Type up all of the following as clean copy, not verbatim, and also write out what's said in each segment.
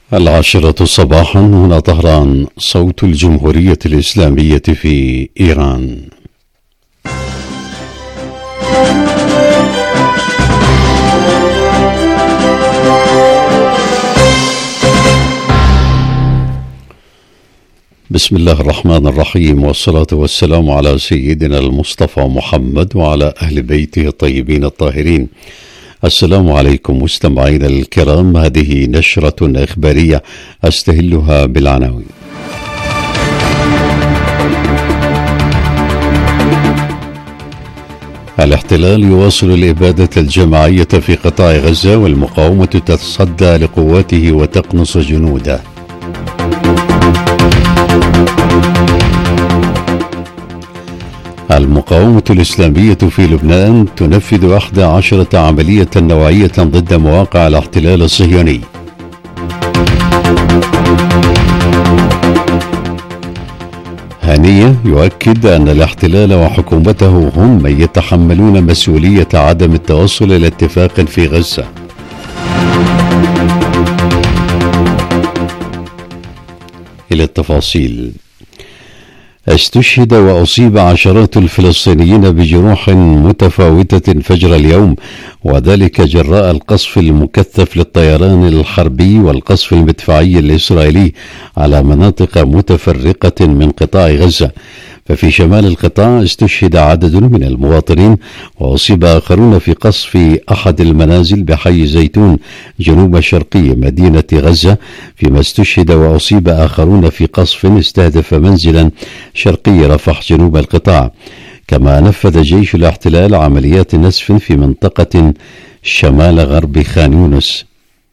العاشرة صباحا هنا طهران، صوت الجمهورية الإسلامية في إيران. بسم الله الرحمن الرحيم، والصلاة والسلام على سيدنا المصطفى محمد وعلى أهل بيته الطيبين الطاهرين. السلام عليكم مستمعينا الكرام، هذه نشرة إخبارية أستهلها بالعناوين. الاحتلال يواصل الإبادة الجماعية في قطاع غزة، والمقاومة تتصدى لقواته وتقنص جنوده. المقاومة الإسلامية في لبنان تنفذ 11 عملية نوعية ضد مواقع الاحتلال الصهيوني. هنية يؤكد أن الاحتلال وحكومته هم من يتحملون مسؤولية عدم التوصل إلى اتفاق في غزة. إلى التفاصيل. استشهد وأصيب عشرات الفلسطينيين بجروح متفاوتة فجر اليوم، وذلك جراء القصف المكثف للطيران الحربي والقصف المدفعي الإسرائيلي على مناطق متفرقة من قطاع غزة. ففي شمال القطاع استشهد عدد من المواطنين، وأصيب آخرون في قصف أحد المنازل بحي زيتون جنوب شرقي مدينة غزة، فيما استشهد وأصيب آخرون في قصف استهدف منزلا شرقي رفح جنوب القطاع. كما نفذ جيش الاحتلال عمليات نسف في منطقة شمال غرب خان يونس.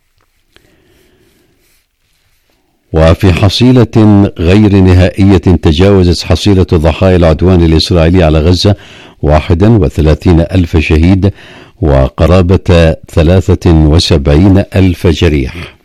وفي حصيلة غير نهائية تجاوزت حصيلة ضحايا العدوان الإسرائيلي على غزة 31,000 شهيد وقرابة 73,000 جريح.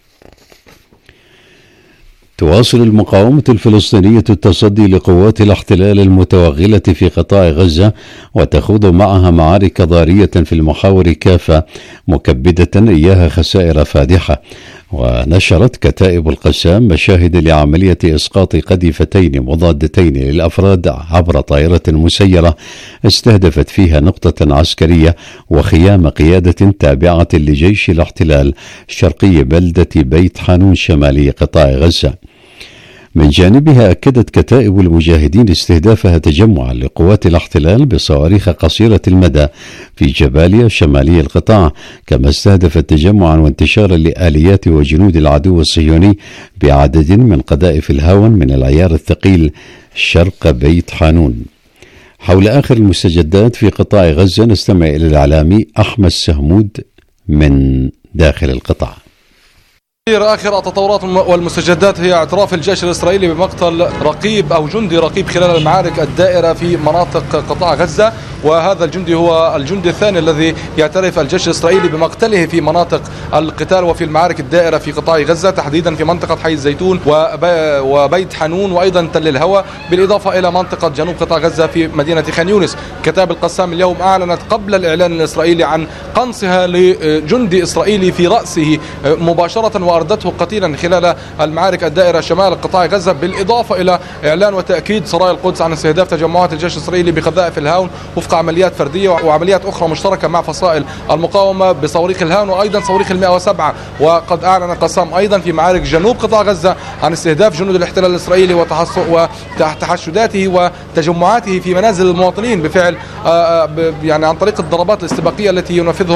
تواصل المقاومة الفلسطينية التصدي لقوات الاحتلال المتوغلة في قطاع غزة، وتخوض معها معارك ضارية في المحاور كافة، مكبدة إياها خسائر فادحة. ونشرت كتائب القسام مشاهد لعملية إسقاط قذيفتين مضادتين للأفراد عبر طائرة مسيرة استهدفت فيها نقطة عسكرية وخيام قيادة تابعة لجيش الاحتلال شرقي بلدة بيت حانون شمالي قطاع غزة. من جانبها أكدت كتائب المجاهدين استهدافها تجمعا لقوات الاحتلال بصواريخ قصيرة المدى في جباليا شمالي القطاع، كما استهدفت تجمعا وانتشارا لآليات وجنود العدو الصهيوني بعدد من قذائف الهاون من العيار الثقيل شرق بيت حانون. حول آخر المستجدات في قطاع غزة نستمع إلى الإعلامي أحمد سهمود من داخل القطاع. آخر التطورات والمستجدات هي اعتراف الجيش الإسرائيلي بمقتل رقيب أو جندي رقيب خلال المعارك الدائرة في مناطق قطاع غزة، وهذا الجندي هو الجندي الثاني الذي يعترف الجيش الإسرائيلي بمقتله في مناطق القتال وفي المعارك الدائرة في قطاع غزة، تحديدا في منطقة حي الزيتون وبيت حانون وأيضا تل الهوى، بالإضافة إلى منطقة جنوب قطاع غزة في مدينة خان يونس. كتائب القسام اليوم أعلنت قبل الإعلان الإسرائيلي عن قنصها لجندي إسرائيلي في رأسه مباشرة وأردته قتيلا خلال المعارك الدائرة شمال قطاع غزة، بالإضافة إلى إعلان وتأكيد سرايا القدس عن استهداف تجمعات الجيش الإسرائيلي بقذائف الهاون وفق عمليات فردية وعمليات أخرى مشتركة مع فصائل المقاومة بصواريخ الهاون وأيضا صواريخ 107. وقد أعلن القسام أيضا في معارك جنوب قطاع غزة عن استهداف جنود الاحتلال الإسرائيلي وتحشداته وتجمعاته في منازل المواطنين بفعل يعني عن طريق الضربات الاستباقية التي ينفذها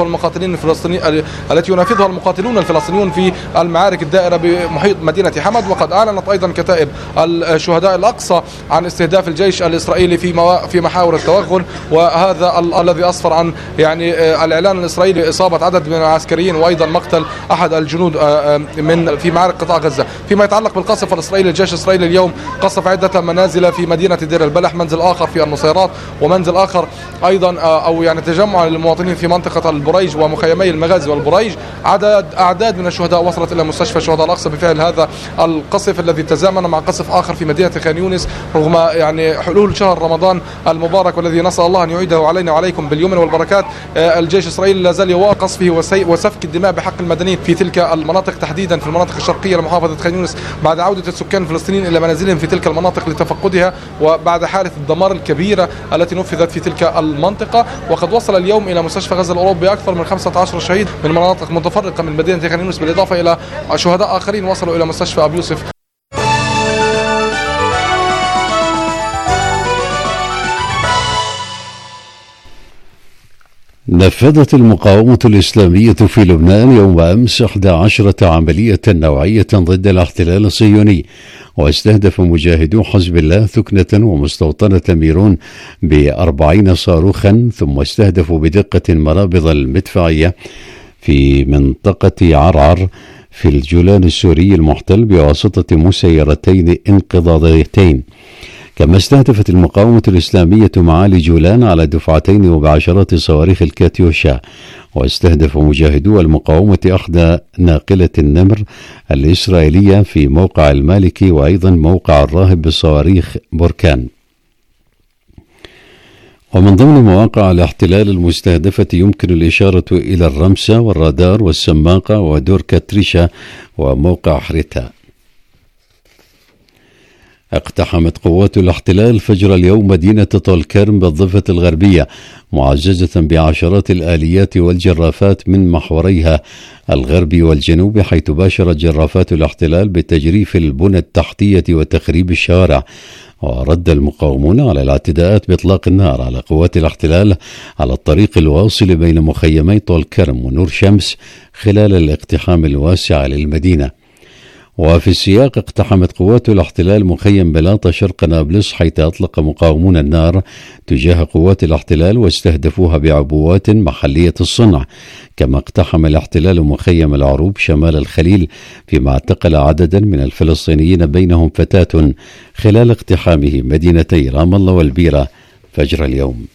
المقاتلون الفلسطينيون في المعارك الدائرة بمحيط مدينة حمد. وقد أعلنت أيضا كتائب الشهداء الأقصى عن استهداف الجيش الإسرائيلي في محاور التوغل، وهذا الذي أسفر عن يعني الإعلان الإسرائيلي إصابة عدد من العسكريين وأيضا مقتل أحد الجنود في معارك قطاع غزة. فيما يتعلق بالقصف الإسرائيلي، الجيش الإسرائيلي اليوم قصف عدة منازل في مدينة دير البلح، منزل آخر في النصيرات ومنزل آخر أيضا أو يعني تجمع للمواطنين في منطقة البريج ومخيمي المغازي والبريج. أعداد من الشهداء وصلت إلى مستشفى الشهداء الأقصى بفعل هذا القصف الذي تزامن مع قصف آخر في مدينة خان يونس، رغم يعني حلول شهر رمضان المبارك والذي نسأل الله أن يعيده علينا وعليكم باليمن والبركات. الجيش الإسرائيلي لا زال يواصل قصفه وسفك الدماء بحق المدنيين في تلك المناطق، تحديدا في المناطق الشرقية لمحافظة خان يونس، بعد عودة السكان الفلسطينيين إلى منازلهم في تلك المناطق لتفقدها، وبعد حالة الدمار الكبيرة التي نفذت في تلك المنطقة. وقد وصل اليوم إلى مستشفى غزة الأوروبي أكثر من 15 شهيد من مناطق متفرقة من مدينة خان يونس، بالإضافة إلى شهداء آخرين وصلوا إلى مستشفى أبي يوسف. نفذت المقاومة الإسلامية في لبنان يوم أمس 11 عملية نوعية ضد الاحتلال الصهيوني، واستهدف مجاهدو حزب الله ثكنة ومستوطنة ميرون ب40 صاروخا، ثم استهدفوا بدقة مرابض المدفعية في منطقة عرعر في الجولان السوري المحتل بواسطة مسيرتين انقضاضيتين. كما استهدفت المقاومة الإسلامية معالي جولان على دفعتين وبعشرات صواريخ الكاتيوشا، واستهدف مجاهدو المقاومة أحدى ناقلة النمر الإسرائيلية في موقع المالكي، وأيضا موقع الراهب بصواريخ بركان. ومن ضمن مواقع الاحتلال المستهدفة يمكن الإشارة إلى الرمسة والرادار والسماقة ودور كاتريشا وموقع حريتا. اقتحمت قوات الاحتلال فجر اليوم مدينة طول كرم بالضفة الغربية، معززة بعشرات الآليات والجرافات من محوريها الغربي والجنوبي، حيث باشرت جرافات الاحتلال بتجريف البنى التحتية وتخريب الشوارع. ورد المقاومون على الاعتداءات بإطلاق النار على قوات الاحتلال على الطريق الواصل بين مخيمي طول كرم ونور شمس خلال الاقتحام الواسع للمدينة. وفي السياق اقتحمت قوات الاحتلال مخيم بلاطة شرق نابلس، حيث أطلق مقاومون النار تجاه قوات الاحتلال واستهدفوها بعبوات محلية الصنع. كما اقتحم الاحتلال مخيم العروب شمال الخليل، فيما اعتقل عددا من الفلسطينيين بينهم فتاة خلال اقتحامه مدينتي رام الله والبيرة فجر اليوم.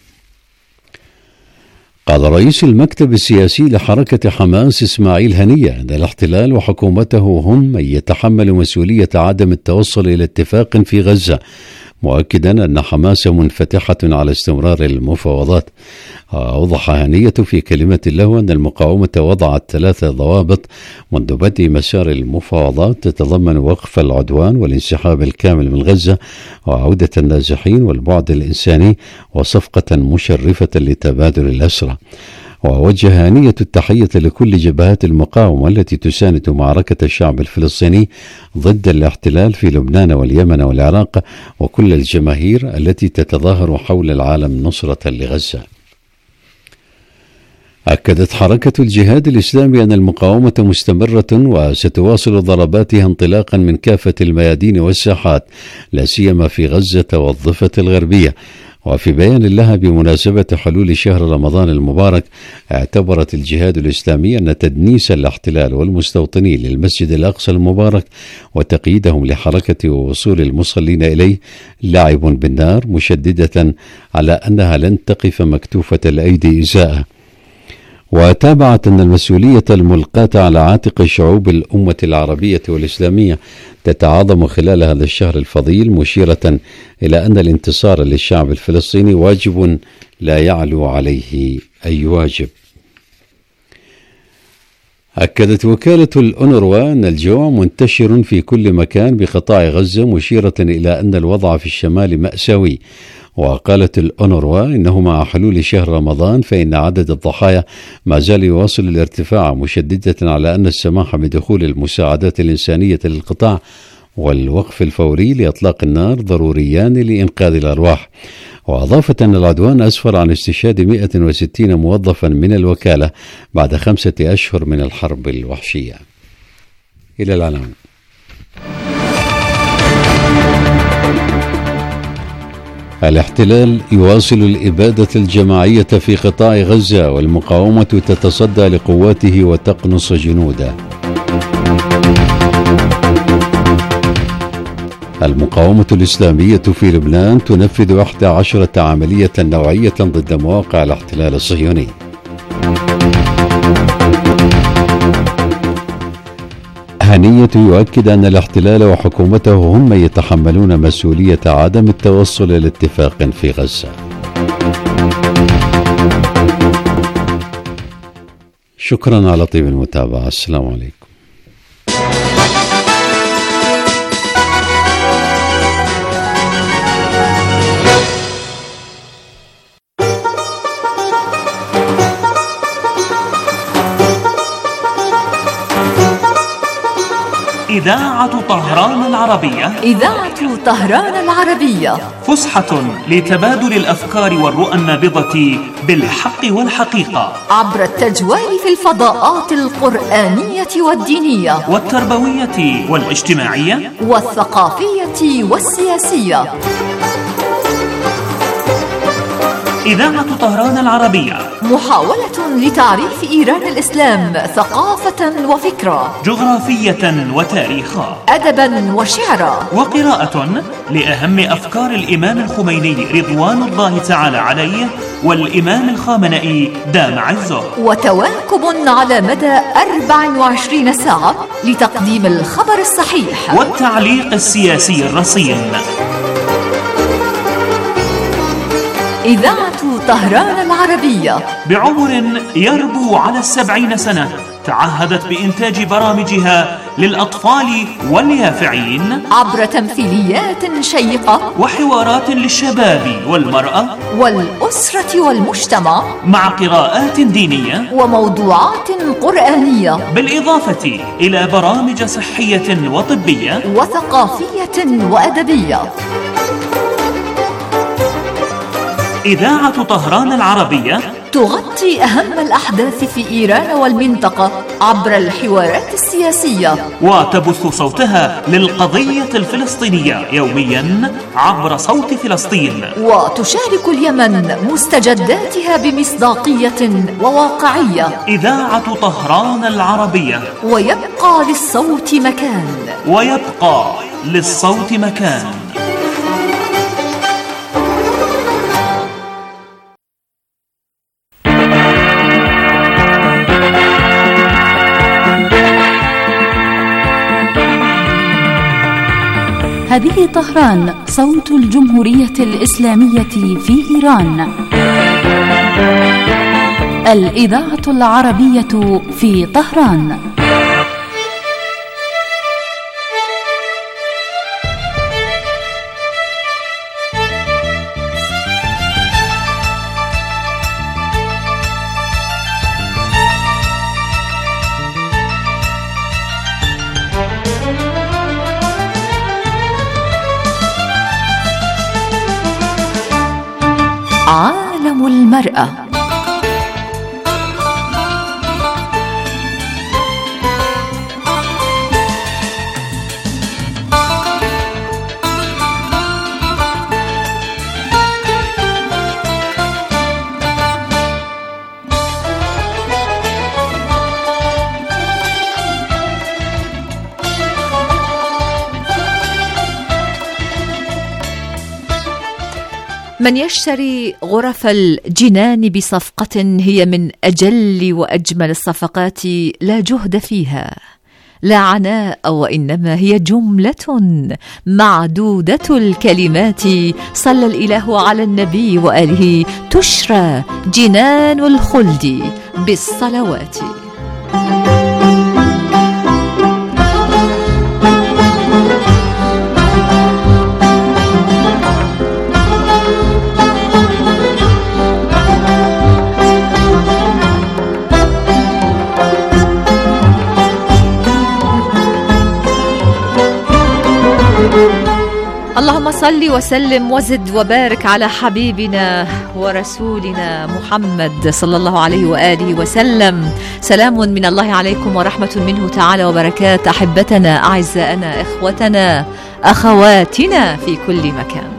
قال رئيس المكتب السياسي لحركة حماس إسماعيل هنية أن الاحتلال وحكومته هم من يتحمل مسؤولية عدم التوصل إلى اتفاق في غزة، مؤكدا أن حماس منفتحة على استمرار المفاوضات. أوضح هنية في كلمة له أن المقاومة وضعت 3 ضوابط منذ بدء مسار المفاوضات، تتضمن وقف العدوان والانسحاب الكامل من غزة وعودة النازحين والبعد الإنساني وصفقة مشرفة لتبادل الأسرى. ووجه هنية التحية لكل جبهات المقاومة التي تساند معركة الشعب الفلسطيني ضد الاحتلال في لبنان واليمن والعراق، وكل الجماهير التي تتظاهر حول العالم نصرة لغزة. أكدت حركة الجهاد الإسلامي أن المقاومة مستمرة وستواصل ضرباتها انطلاقا من كافة الميادين والساحات، لا سيما في غزة والضفة الغربية. وفي بيان لها بمناسبة حلول شهر رمضان المبارك، اعتبرت الجهاد الإسلامي أن تدنيس الاحتلال والمستوطنين للمسجد الأقصى المبارك وتقييدهم لحركة ووصول المصلين إليه لعب بالنار، مشددة على أنها لن تقف مكتوفة الأيدي إزاءه. وتابعت أن المسؤولية الملقاة على عاتق شعوب الأمة العربية والإسلامية تتعاظم خلال هذا الشهر الفضيل، مشيرة إلى أن الانتصار للشعب الفلسطيني واجب لا يعلو عليه أي واجب. أكدت وكالة الأونروا أن الجوع منتشر في كل مكان بقطاع غزة، مشيرة إلى أن الوضع في الشمال مأساوي. وقالت الأونروا إنه مع حلول شهر رمضان فإن عدد الضحايا ما زال يواصل الارتفاع، مشددة على أن السماح بدخول المساعدات الإنسانية للقطاع والوقف الفوري لإطلاق النار ضروريان لإنقاذ الأرواح. وأضافت أن العدوان أسفر عن استشهاد 160 موظفا من الوكالة بعد 5 أشهر من الحرب الوحشية. إلى العناوين. الاحتلال يواصل الإبادة الجماعية في قطاع غزة، والمقاومة تتصدى لقواته وتقنص جنوده. المقاومة الإسلامية في لبنان تنفذ 11 عملية نوعية ضد مواقع الاحتلال الصهيوني. الهنية يؤكد أن الاحتلال وحكومته هم يتحملون مسؤولية عدم التوصل إلى اتفاق في غزة. شكرا على طيب المتابعة. السلام عليكم. إذاعة طهران العربية. إذاعة طهران العربية فسحة لتبادل الأفكار والرؤى النابضة بالحق والحقيقة عبر التجوال في الفضاءات القرآنية والدينية والتربوية والاجتماعية والثقافية والسياسية. إذاعة طهران العربية محاولة لتعريف إيران الإسلام ثقافة وفكرة، جغرافية وتاريخا، أدبا وشعرا، وقراءة لأهم أفكار الإمام الخميني رضوان الله تعالى عليه والإمام الخامنئي دام عزه، وتواكب على مدى 24 ساعة لتقديم الخبر الصحيح والتعليق السياسي الرصين. إذاعة طهران العربية بعمر يربو على 70 سنة تعهدت بإنتاج برامجها للأطفال واليافعين عبر تمثيليات شيقة وحوارات للشباب والمرأة والأسرة والمجتمع مع قراءات دينية وموضوعات قرآنية، بالإضافة إلى برامج صحية وطبية وثقافية وأدبية. إذاعة طهران العربية تغطي أهم الأحداث في إيران والمنطقة عبر الحوارات السياسية، وتبث صوتها للقضية الفلسطينية يوميا عبر صوت فلسطين، وتشارك اليمن مستجداتها بمصداقية وواقعية. إذاعة طهران العربية، ويبقى للصوت مكان، ويبقى للصوت مكان. هذه طهران، صوت الجمهورية الإسلامية في إيران. الإذاعة العربية في طهران. عالم المرأة. من يشتري غرف الجنان بصفقة هي من أجل وأجمل الصفقات، لا جهد فيها، لا عناء، وإنما هي جملة معدودة الكلمات. صلى الإله على النبي وآله، تشرى جنان الخلد بالصلوات. اللهم صل وسلم وزد وبارك على حبيبنا ورسولنا محمد صلى الله عليه وآله وسلم. سلام من الله عليكم ورحمة منه تعالى وبركات، أحبتنا أعزائنا إخوتنا أخواتنا في كل مكان.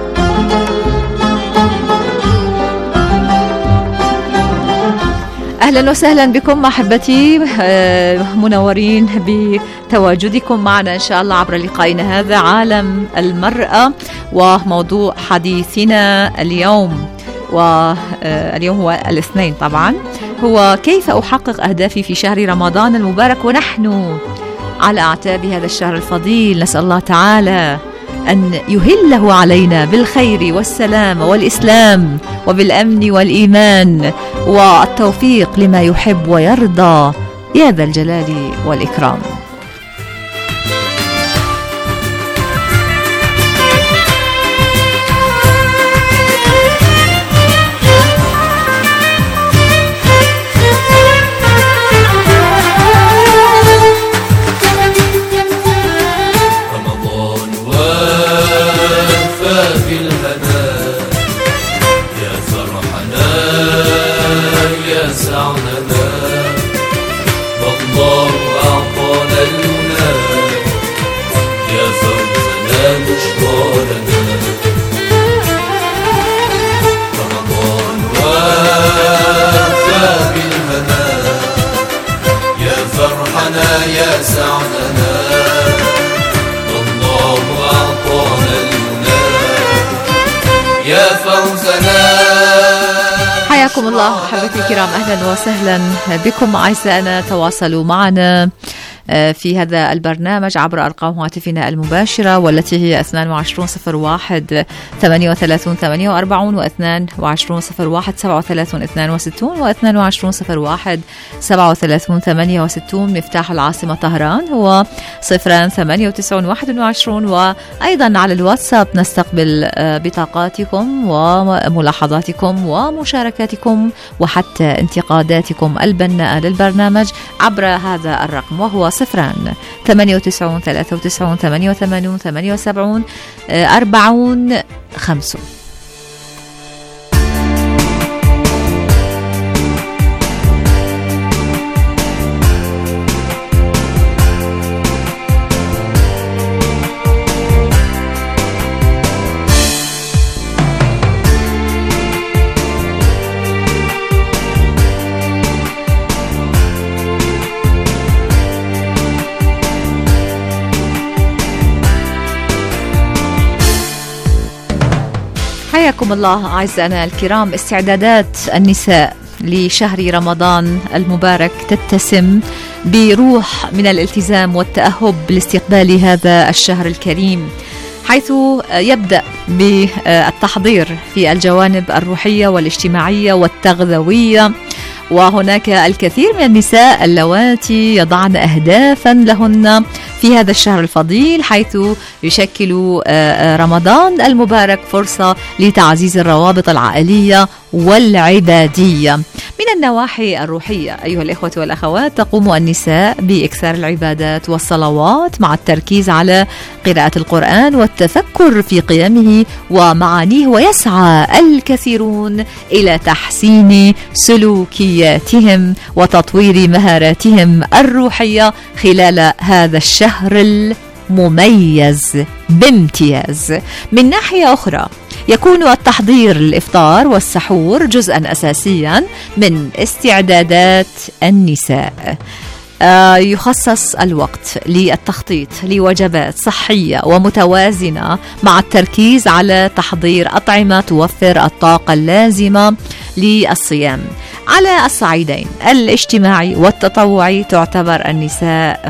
أهلا أهلا وسهلا بكم أحبتي، منورين بتواجدكم معنا إن شاء الله عبر لقائنا هذا عالم المرأة. وموضوع حديثنا اليوم واليوم هو الاثنين طبعا، هو كيف أحقق أهدافي في شهر رمضان المبارك ونحن على أعتاب هذا الشهر الفضيل. نسأل الله تعالى أن يهله علينا بالخير والسلام والإسلام وبالأمن والإيمان والتوفيق لما يحب ويرضى يا ذا الجلال والإكرام. يا سعدنا والله أعطانا المنى يا فوزنا. حياكم الله أحبتي الكرام، أهلا وسهلا بكم أعزائنا. تواصلوا معنا في هذا البرنامج عبر أرقام هاتفنا المباشرة والتي هي 2201 38 48 و 2201 37 62 و 2201 37 68. مفتاح العاصمة طهران هو 098 21. وأيضا على الواتساب نستقبل بطاقاتكم وملاحظاتكم ومشاركاتكم وحتى انتقاداتكم البناءة للبرنامج عبر هذا الرقم، وهو 98 93 88 78 40 5. حياكم الله أعزائنا الكرام. استعدادات النساء لشهر رمضان المبارك تتسم بروح من الالتزام والتأهب لاستقبال هذا الشهر الكريم، حيث يبدأ بالتحضير في الجوانب الروحية والاجتماعية والتغذوية. وهناك الكثير من النساء اللواتي يضعن أهدافا لهن في هذا الشهر الفضيل، حيث يشكل رمضان المبارك فرصة لتعزيز الروابط العائلية والعبادية. من النواحي الروحية أيها الإخوة والأخوات، تقوم النساء بإكثار العبادات والصلوات مع التركيز على قراءة القرآن والتفكر في قيمه ومعانيه، ويسعى الكثيرون إلى تحسين سلوكياتهم وتطوير مهاراتهم الروحية خلال هذا الشهر المميز بامتياز. من ناحية أخرى يكون التحضير للإفطار والسحور جزءا أساسيا من استعدادات النساء. يخصص الوقت للتخطيط لوجبات صحية ومتوازنة مع التركيز على تحضير أطعمة توفر الطاقة اللازمة للصيام. على الصعيدين الاجتماعي والتطوعي تعتبر النساء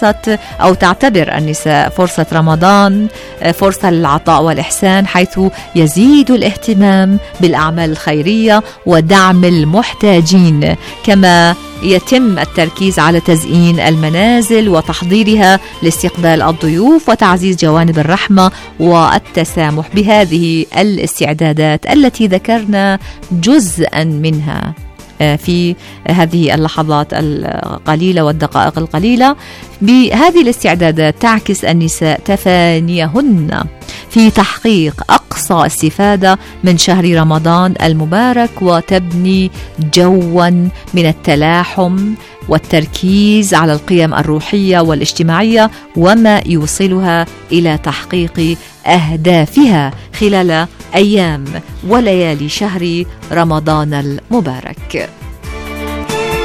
فرصة رمضان فرصة للعطاء والإحسان، حيث يزيد الاهتمام بالأعمال الخيرية ودعم المحتاجين، كما يتم التركيز على تزيين المنازل وتحضيرها لاستقبال الضيوف وتعزيز جوانب الرحمة والتسامح. بهذه الاستعدادات التي ذكرنا جزءا منها في هذه اللحظات القليلة والدقائق القليلة، بهذه الاستعدادات تعكس النساء تفانيهن في تحقيق أقصى استفادة من شهر رمضان المبارك، وتبني جوا من التلاحم والتركيز على القيم الروحية والاجتماعية وما يوصلها إلى تحقيق أهدافها خلال أيام وليالي شهر رمضان المبارك.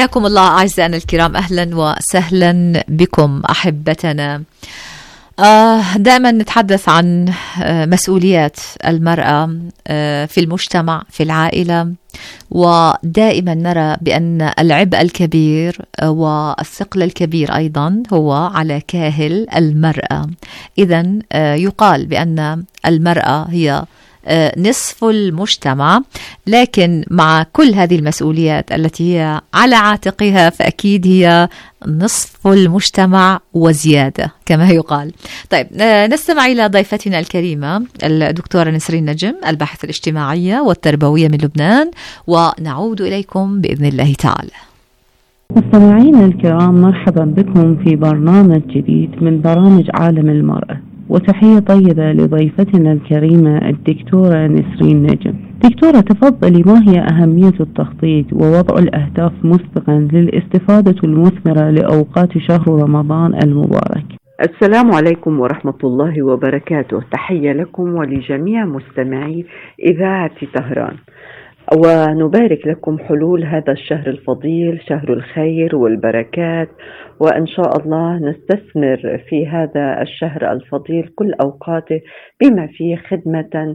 حياكم الله أعزائنا الكرام، أهلا وسهلا بكم أحبتنا. دائما نتحدث عن مسؤوليات المرأة في المجتمع، في العائلة، ودائما نرى بأن العبء الكبير والثقل الكبير أيضا هو على كاهل المرأة. إذن يقال بأن المرأة هي نصف المجتمع، لكن مع كل هذه المسؤوليات التي هي على عاتقها فأكيد هي نصف المجتمع وزيادة كما يقال. طيب نستمع إلى ضيفتنا الكريمة الدكتورة نسرين نجم، الباحثة الاجتماعية والتربوية من لبنان، ونعود إليكم بإذن الله تعالى. مستمعينا الكرام، مرحبا بكم في برنامج جديد من برامج عالم المرأة، وتحية طيبة لضيفتنا الكريمة الدكتورة نسرين نجم. دكتورة، تفضلي، ما هي أهمية التخطيط ووضع الأهداف مسبقا للاستفادة المثمرة لأوقات شهر رمضان المبارك؟ السلام عليكم ورحمة الله وبركاته. تحية لكم ولجميع مستمعي إذاعة طهران، ونبارك لكم حلول هذا الشهر الفضيل، شهر الخير والبركات، وإن شاء الله نستثمر في هذا الشهر الفضيل كل أوقاته بما فيه خدمة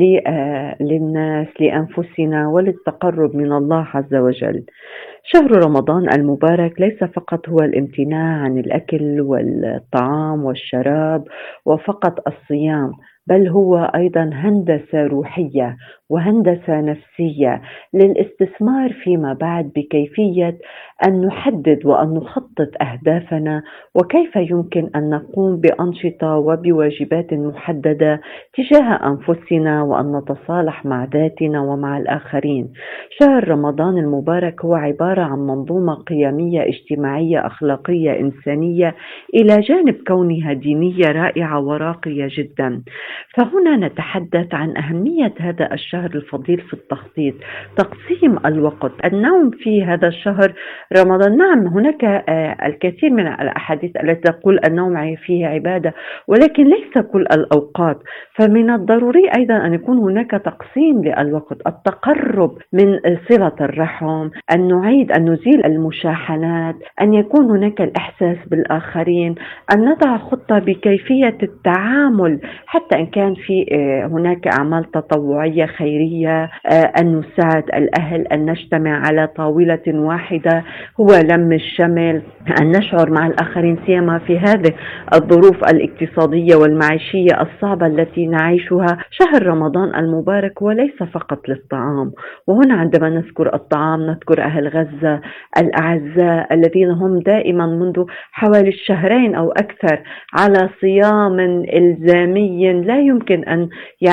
للناس، لأنفسنا، وللتقرب من الله عز وجل. شهر رمضان المبارك ليس فقط هو الامتناع عن الأكل والطعام والشراب وفقط الصيام، بل هو أيضا هندسة روحية وهندسة نفسية للاستثمار فيما بعد بكيفية أن نحدد وأن نخطط أهدافنا، وكيف يمكن أن نقوم بأنشطة وبواجبات محددة تجاه أنفسنا، وأن نتصالح مع ذاتنا ومع الآخرين. شهر رمضان المبارك هو عبارة عن منظومة قيمية اجتماعية أخلاقية إنسانية إلى جانب كونها دينية رائعة وراقية جدا. فهنا نتحدث عن أهمية هذا الشهر الفضيل في التخطيط، تقسيم الوقت، النوم في هذا الشهر رمضان. نعم، هناك الكثير من الأحاديث التي تقول النوم فيه عبادة، ولكن ليس كل الأوقات. فمن الضروري أيضا أن يكون هناك تقسيم للوقت، التقرب من صلة الرحم، أن نعيد أن نزيل المشاحنات، أن يكون هناك الإحساس بالآخرين، أن نضع خطة بكيفية التعامل حتى إن كان في هناك أعمال تطوعية خيرية، أن نساعد الأهل، أن نجتمع على طاولة واحدة هو لم الشمل، أن نشعر مع الآخرين سيما في هذه الظروف الاقتصادية والمعيشية الصعبة التي نعيشها. شهر رمضان المبارك وليس فقط للطعام، وهنا عندما نذكر الطعام نذكر أهل غزة الأعزاء الذين هم دائما منذ حوالي الشهرين أو أكثر على صيام إلزامي لا يمكن أن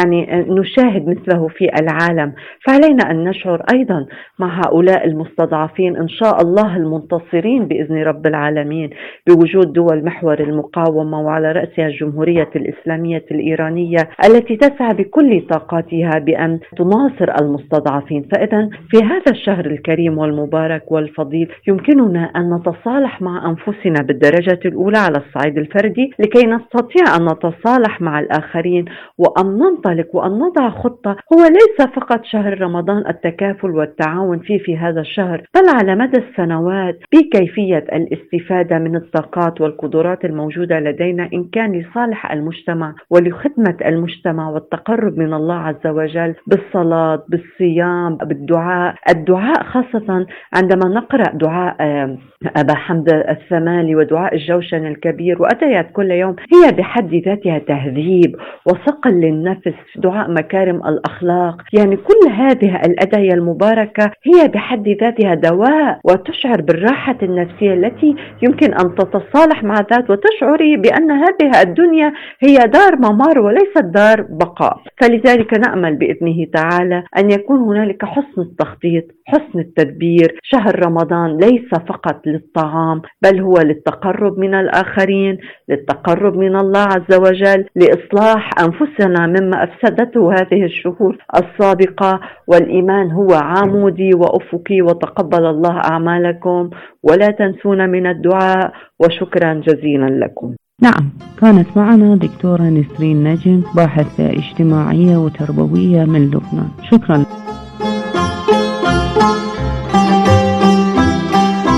نشاهد مثله في العالم. فعلينا أن نشعر أيضا مع هؤلاء المستضعفين، إن شاء الله المنتصرين بإذن رب العالمين، بوجود دول محور المقاومة وعلى رأسها الجمهورية الإسلامية الإيرانية التي تسعى بكل طاقاتها بأن تناصر المستضعفين. فإذا في هذا الشهر الكريم والمبارك والفضيل يمكننا أن نتصالح مع أنفسنا بالدرجة الأولى على الصعيد الفردي، لكي نستطيع أن نتصالح مع الآخرين وأن ننطلق وأن نضع خطة. هو ليس فقط شهر رمضان التكافل والتعاون في هذا الشهر، بل على مدى السنوات بكيفية الاستفادة من الطاقات والقدرات الموجودة لدينا، إن كان لصالح المجتمع ولخدمة المجتمع والتقرب من الله عز وجل بالصلاة، بالصيام، بالدعاء. الدعاء خاصة عندما نقرأ دعاء أبا حمد الثمالي ودعاء الجوشن الكبير وأدعيات كل يوم، هي بحد ذاتها تهذيب وصقل للنفس، دعاء مكارم الأخلاق. كل هذه الأدعية المباركة هي بحد ذاتها دواء، وتشعر بالراحة النفسية التي يمكن أن تتصالح مع ذات وتشعري بأن هذه الدنيا هي دار ممر وليست دار بقاء. فلذلك نأمل بإذنه تعالى أن يكون هنالك حسن التخطيط، حسن التدبير. شهر رمضان ليس فقط للطعام، بل هو للتقرب من الآخرين، للتقرب من الله عز وجل، لإصلاح أنفسنا مما أفسدته هذه الشهور السابقة. والإيمان هو عمودي وأفقي، وتقبل الله أعمالكم، ولا تنسونا من الدعاء، وشكرا جزيلا لكم. نعم، كانت معنا دكتورة نسرين نجم، باحثة اجتماعية وتربوية من لبنان. شكرا.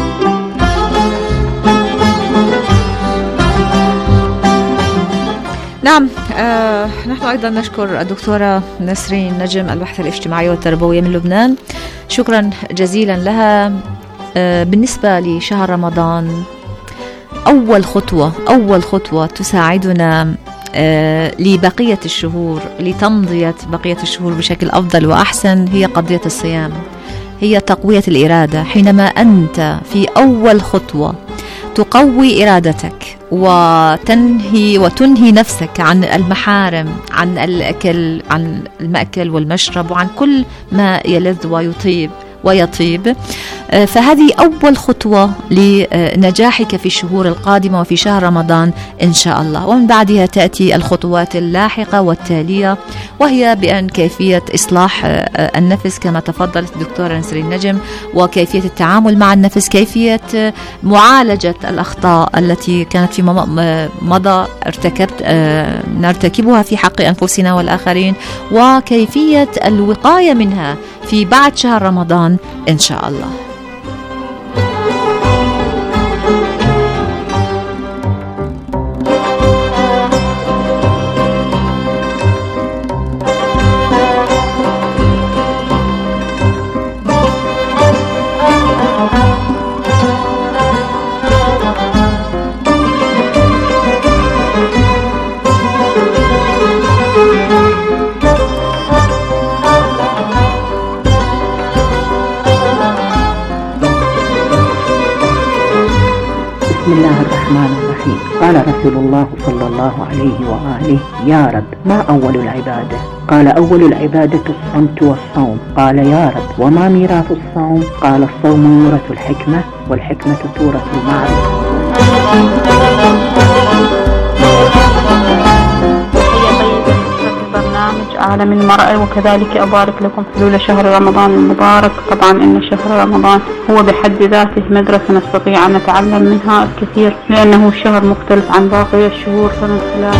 نحن أيضا نشكر الدكتورة نسرين نجم البحث الاجتماعي والتربوي من لبنان، شكرا جزيلا لها. بالنسبة لشهر رمضان، أول خطوة تساعدنا لبقية الشهور، لتمضية بقية الشهور بشكل أفضل وأحسن، هي قضية الصيام، هي تقوية الإرادة. حينما أنت في أول خطوة تقوي إرادتك وتنهي نفسك عن المحارم، عن المأكل والمشرب وعن كل ما يلذ ويطيب، فهذه أول خطوة لنجاحك في الشهور القادمة وفي شهر رمضان إن شاء الله. ومن بعدها تأتي الخطوات اللاحقة والتالية، وهي بأن كيفية إصلاح النفس كما تفضلت الدكتورة نسرين نجم، وكيفية التعامل مع النفس، كيفية معالجة الأخطاء التي كانت في مضى نرتكبها في حق أنفسنا والآخرين، وكيفية الوقاية منها في بعد شهر رمضان إن شاء الله. بسم الله الرحمن الرحيم. قال رسول الله صلى الله عليه وآله: يا رب، ما أول العبادة؟ قال: أول العبادة الصمت والصوم. قال: يا رب، وما ميراث الصوم؟ قال: الصوم يورث الحكمة، والحكمة تورث المعرفة. برنامج عالم المرأة، وكذلك أبارك لكم حلول شهر رمضان المبارك. طبعا إن شهر رمضان هو بحد ذاته مدرسة نستطيع أن نتعلم منها الكثير، لأنه شهر مختلف عن باقي الشهور، فمن خلال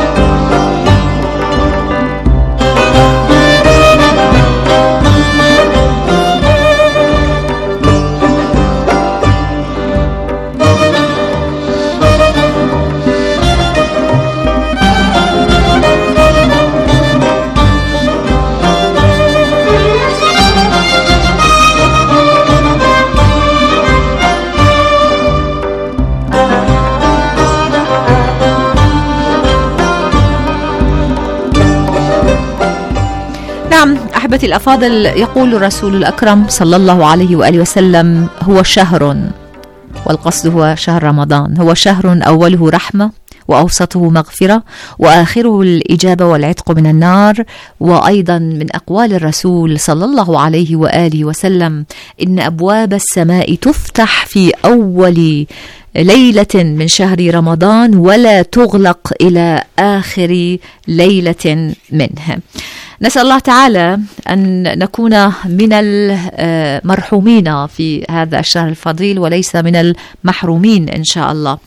أحبتي الأفاضل، يقول الرسول الأكرم صلى الله عليه وآله وسلم: هو شهر، والقصد هو شهر رمضان، هو شهر أوله رحمة وأوسطه مغفرة وآخره الإجابة والعتق من النار. وأيضا من أقوال الرسول صلى الله عليه وآله وسلم: إن أبواب السماء تفتح في أول ليلة من شهر رمضان ولا تغلق إلى آخر ليلة منه. نسأل الله تعالى أن نكون من المرحومين في هذا الشهر الفضيل وليس من المحرومين إن شاء الله.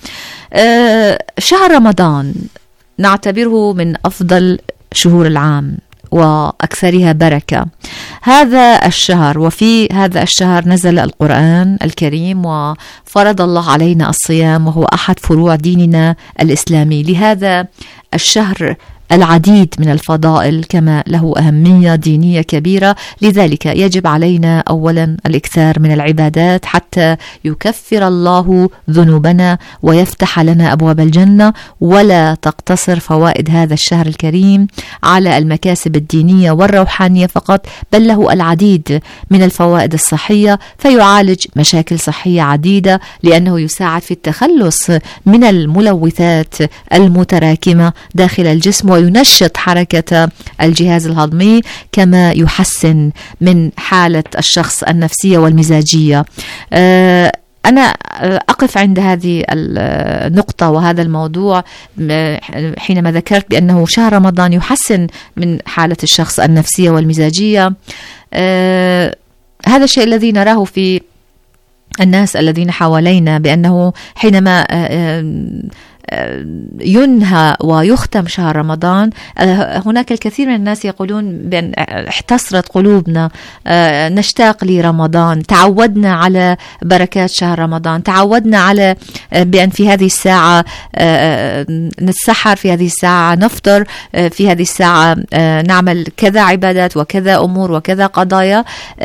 شهر رمضان نعتبره من أفضل شهور العام وأكثرها بركة. هذا الشهر، وفي هذا الشهر نزل القرآن الكريم وفرض الله علينا الصيام، وهو أحد فروع ديننا الإسلامي. لهذا الشهر العديد من الفضائل كما له أهمية دينية كبيرة، لذلك يجب علينا أولا الإكثار من العبادات حتى يكفر الله ذنوبنا ويفتح لنا أبواب الجنة. ولا تقتصر فوائد هذا الشهر الكريم على المكاسب الدينية والروحانية فقط، بل له العديد من الفوائد الصحية، فيعالج مشاكل صحية عديدة، لأنه يساعد في التخلص من الملوثات المتراكمة داخل الجسم، وينشط حركة الجهاز الهضمي، كما يحسن من حالة الشخص النفسية والمزاجية. أنا أقف عند هذه النقطة وهذا الموضوع حينما ذكرت بأنه شهر رمضان يحسن من حالة الشخص النفسية والمزاجية. هذا الشيء الذي نراه في الناس الذين حوالينا، بأنه حينما ينهى ويختم شهر رمضان، هناك الكثير من الناس يقولون بأن احتصرت قلوبنا، نشتاق لرمضان، تعودنا على بركات شهر رمضان، تعودنا على بأن في هذه الساعة نتسحر، في هذه الساعة نفطر، في هذه الساعة نعمل كذا عبادات وكذا أمور وكذا قضايا.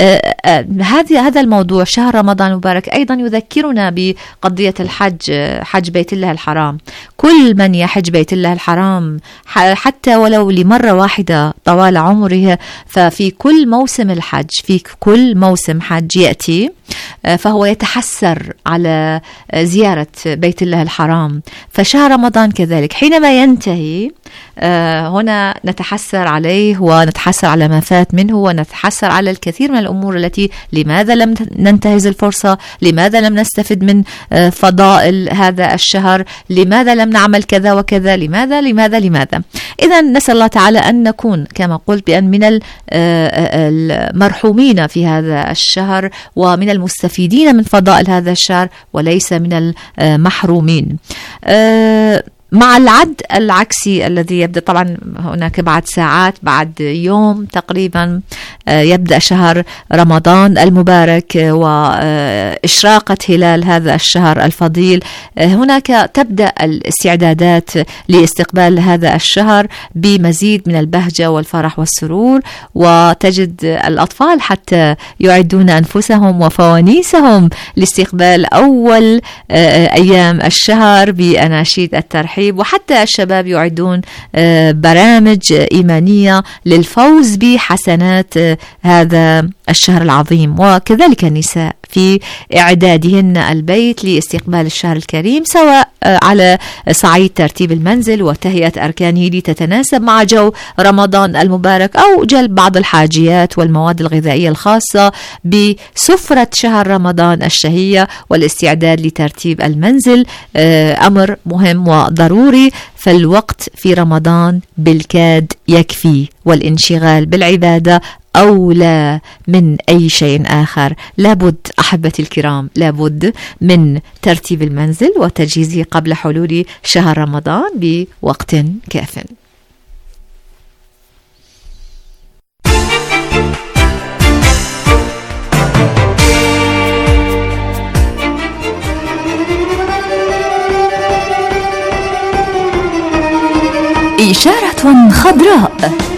هذا الموضوع شهر رمضان المبارك أيضا يذكرنا بقضية الحج، حج بيت الله الحرام. كل من يحج بيت الله الحرام حتى ولو لمرة واحدة طوال عمره، ففي كل موسم الحج، في كل موسم حج يأتي فهو يتحسر على زيارة بيت الله الحرام. فشهر رمضان كذلك حينما ينتهي هنا نتحسر عليه ونتحسر على ما فات منه، ونتحسر على الكثير من الأمور التي لماذا لم ننتهز الفرصة، لماذا لم نستفد من فضائل هذا الشهر، لماذا لم نعمل كذا وكذا، لماذا. إذا نسأل الله تعالى أن نكون كما قلت بأن من المرحومين في هذا الشهر ومن المستفيدين من فضائل هذا الشهر وليس من المحرومين. مع العد العكسي الذي يبدأ طبعا هناك بعد ساعات، بعد يوم تقريبا يبدأ شهر رمضان المبارك وإشراقة هلال هذا الشهر الفضيل. هناك تبدأ الاستعدادات لاستقبال هذا الشهر بمزيد من البهجة والفرح والسرور، وتجد الأطفال حتى يعدون أنفسهم وفوانيسهم لاستقبال أول أيام الشهر بأناشيد الترحيب، وحتى الشباب يعدون برامج إيمانية للفوز بحسنات هذا الشهر العظيم، وكذلك النساء في إعدادهن البيت لاستقبال الشهر الكريم، سواء على صعيد ترتيب المنزل وتهيئة أركانه لتتناسب مع جو رمضان المبارك، أو جلب بعض الحاجيات والمواد الغذائية الخاصة بسفرة شهر رمضان الشهية والاستعداد لترتيب المنزل. أمر مهم وضروري، فالوقت في رمضان بالكاد يكفي، والانشغال بالعبادة أولى من أي شيء آخر. لابد أحبتي الكرام، لابد من ترتيب المنزل وتجهيزه قبل حلول شهر رمضان بوقت كاف. إشارة خضراء.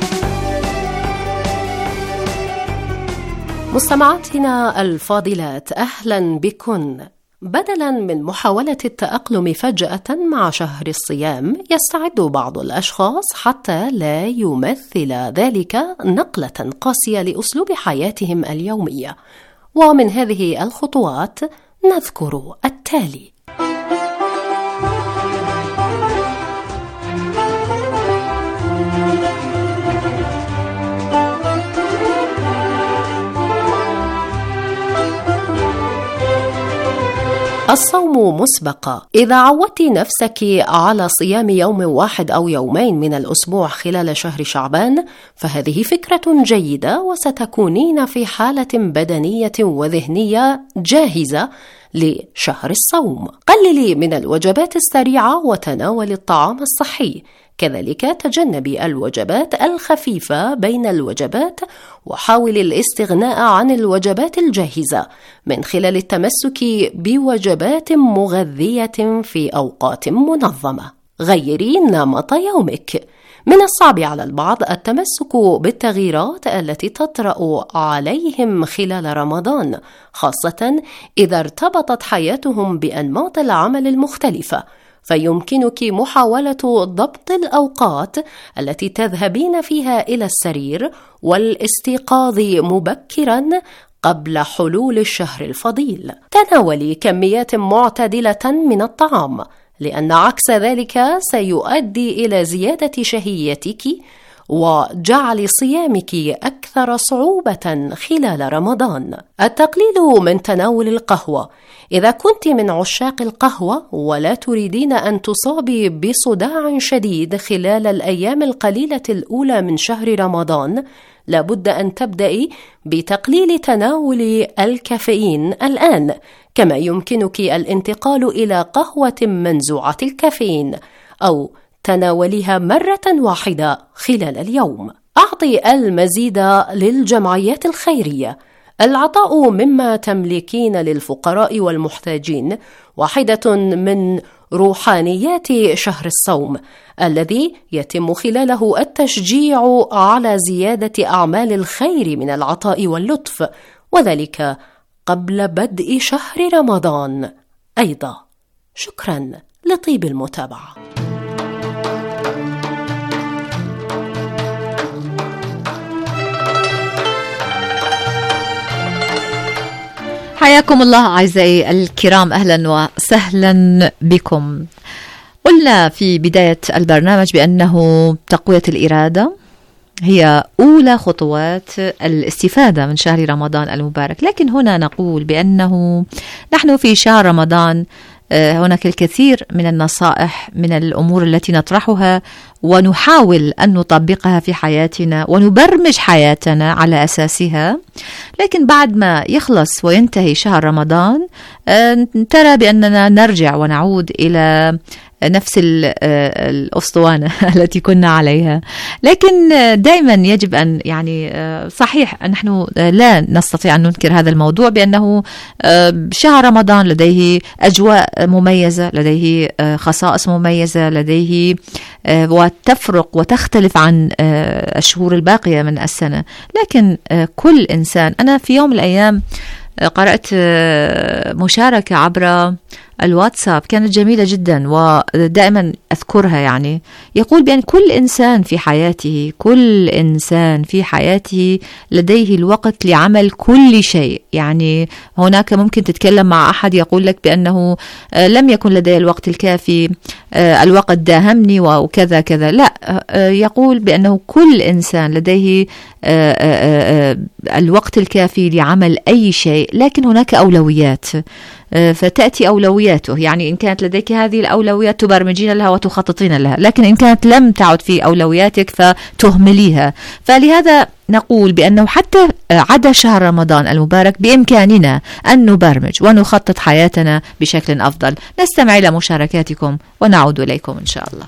مستمعاتنا الفاضلات، أهلا بكن. بدلا من محاولة التأقلم فجأة مع شهر الصيام، يستعد بعض الأشخاص حتى لا يمثل ذلك نقلة قاسية لأسلوب حياتهم اليومية، ومن هذه الخطوات نذكر التالي: الصوم مسبقا. إذا عودت نفسك على صيام يوم واحد أو يومين من الأسبوع خلال شهر شعبان، فهذه فكرة جيدة، وستكونين في حالة بدنية وذهنية جاهزة لشهر الصوم. قللي من الوجبات السريعة وتناول الطعام الصحي، كذلك تجنبي الوجبات الخفيفة بين الوجبات، وحاول الاستغناء عن الوجبات الجاهزة من خلال التمسك بوجبات مغذية في أوقات منظمة. غيري نمط يومك. من الصعب على البعض التمسك بالتغييرات التي تطرأ عليهم خلال رمضان، خاصة إذا ارتبطت حياتهم بأنماط العمل المختلفة، فيمكنك محاولة ضبط الأوقات التي تذهبين فيها إلى السرير والاستيقاظ مبكرا قبل حلول الشهر الفضيل. تناولي كميات معتدلة من الطعام، لأن عكس ذلك سيؤدي إلى زيادة شهيتك وجعل صيامك أكثر صعوبة خلال رمضان. التقليل من تناول القهوة. إذا كنت من عشاق القهوة ولا تريدين أن تصابي بصداع شديد خلال الأيام القليلة الأولى من شهر رمضان، لابد أن تبدأي بتقليل تناول الكافيين الآن، كما يمكنك الانتقال إلى قهوة منزوعة الكافيين أو تناولها مرة واحدة خلال اليوم. أعطي المزيد للجمعيات الخيرية. العطاء مما تملكين للفقراء والمحتاجين واحدة من روحانيات شهر الصوم، الذي يتم خلاله التشجيع على زيادة أعمال الخير من العطاء واللطف، وذلك قبل بدء شهر رمضان أيضا. شكرا لطيب المتابعة. حياكم الله أعزائي الكرام، أهلا وسهلا بكم. قلنا في بداية البرنامج بأنه تقوية الإرادة هي أولى خطوات الاستفادة من شهر رمضان المبارك، لكن هنا نقول بأنه نحن في شهر رمضان هناك الكثير من النصائح من الأمور التي نطرحها ونحاول أن نطبقها في حياتنا ونبرمج حياتنا على أساسها، لكن بعد ما يخلص وينتهي شهر رمضان ترى بأننا نرجع ونعود إلى نفس الأسطوانة التي كنا عليها. لكن دائما يجب أن صحيح نحن لا نستطيع أن ننكر هذا الموضوع بأنه شهر رمضان لديه أجواء مميزة، لديه خصائص مميزة، لديه وتفرق وتختلف عن الشهور الباقية من السنة. لكن كل إنسان، أنا في يوم من الأيام قرأت مشاركة عبر الواتساب كانت جميلة جدا ودائما أذكرها، يقول بأن كل إنسان في حياته لديه الوقت لعمل كل شيء. هناك ممكن تتكلم مع أحد يقول لك بأنه لم يكن لدي الوقت الكافي، الوقت داهمني وكذا كذا. لا، يقول بأنه كل إنسان لديه الوقت الكافي لعمل أي شيء، لكن هناك أولويات، فتأتي أولوياته. إن كانت لديك هذه الأولويات تبرمجين لها وتخططين لها، لكن إن كانت لم تعد في أولوياتك فتهمليها. فلهذا نقول بأنه حتى عدا شهر رمضان المبارك بإمكاننا أن نبرمج ونخطط حياتنا بشكل أفضل. نستمع إلى مشاركاتكم ونعود إليكم إن شاء الله.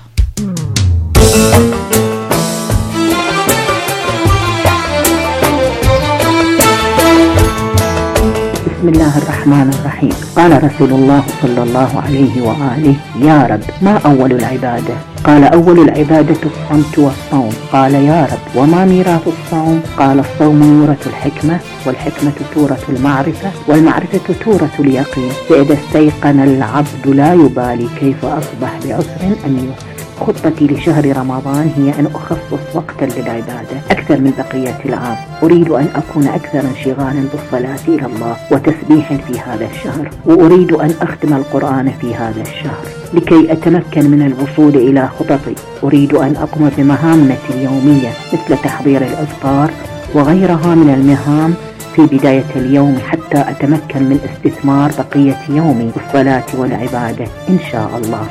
بسم الله الرحمن الرحيم. قال رسول الله صلى الله عليه وآله: يا رب، ما أول العبادة؟ قال: أول العبادة الصمت والصوم. قال: يا رب، وما ميراث الصوم؟ قال: الصوم يورث الحكمة، والحكمة تورث المعرفة، والمعرفة تورث اليقين، فإذا استيقن العبد لا يبالي كيف أصبح بعسر أم يسر. خطتي لشهر رمضان هي أن أخصص وقتا للعبادة أكثر من بقية العام. أريد أن أكون أكثر انشغالا بالصلاة إلى الله وتسبيح في هذا الشهر، وأريد أن أختم القرآن في هذا الشهر لكي أتمكن من الوصول إلى خططي. أريد أن أقوم بمهامتي اليومية مثل تحضير الإفطار وغيرها من المهام في بداية اليوم حتى أتمكن من استثمار بقية يومي بالصلاة والعبادة إن شاء الله.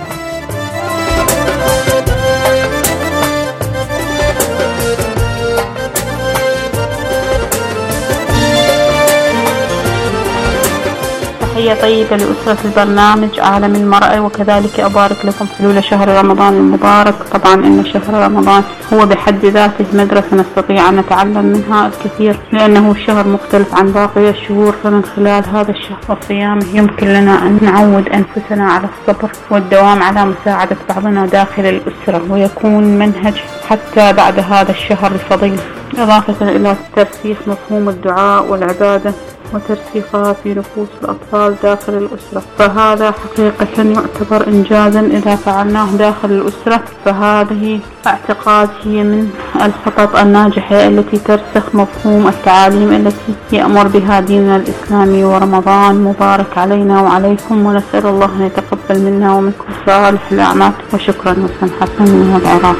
تحية طيبة لأسرة البرنامج عالم المرأة، وكذلك أبارك لكم حلول شهر رمضان المبارك. طبعا إن شهر رمضان هو بحد ذاته مدرسة نستطيع أن نتعلم منها الكثير، لأنه شهر مختلف عن باقي الشهور، فمن خلال هذا الشهر وصيامه يمكن لنا أن نعود أنفسنا على الصبر والدوام على مساعدة بعضنا داخل الأسرة، ويكون منهج حتى بعد هذا الشهر الفضيل، إضافة إلى ترسيخ مفهوم الدعاء والعبادة وترسيخها في نفوس الأطفال داخل الأسرة. فهذا حقيقة يعتبر إنجازا إذا فعلناه داخل الأسرة، فهذه اعتقاد هي من الخطط الناجحة التي ترسخ مفهوم التعاليم التي يأمر بها ديننا الإسلامي. ورمضان مبارك علينا وعليكم، ونسأل الله أن يتقبل منا ومنكم صالح الأعمال. وشكرا. وسن حسن من العراق.